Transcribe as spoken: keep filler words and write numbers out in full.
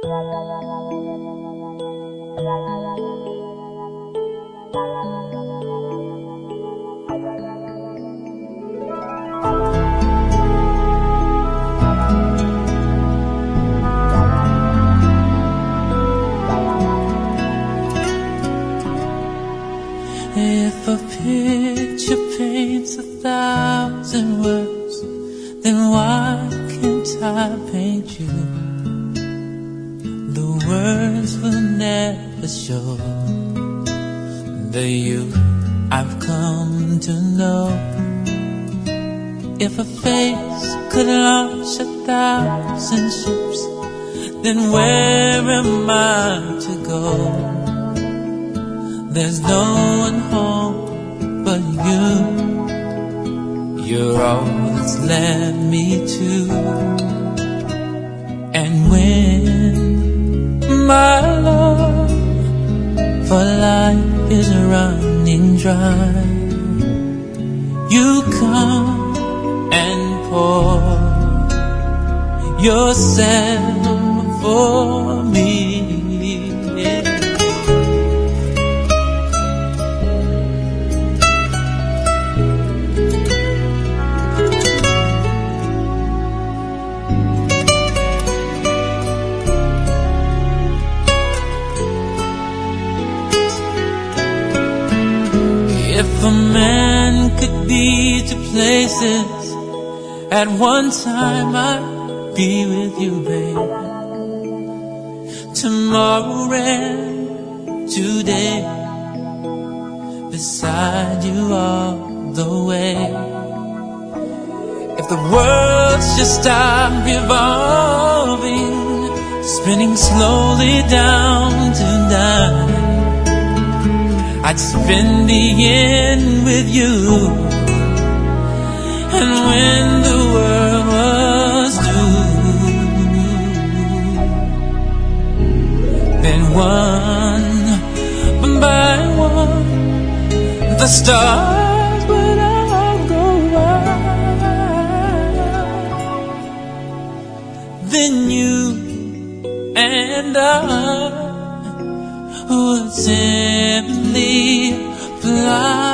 If a picture paints a thousand words, then why can't I paint you? The words will never show the you I've come to know. If a face could launch a thousand ships, then where am I to go? There's no one home but you. You're all that's led me to. And when my love for life is running dry, you come and pour yourself for me. If a man could be two places at one time, I'd be with you, babe. Tomorrow and today, beside you all the way. If the world's just stopped revolving, spinning slowly down to nine, I'd spend the end with you. And when the world was through, then one by one, the stars would all go out. Then you and I would simply fly.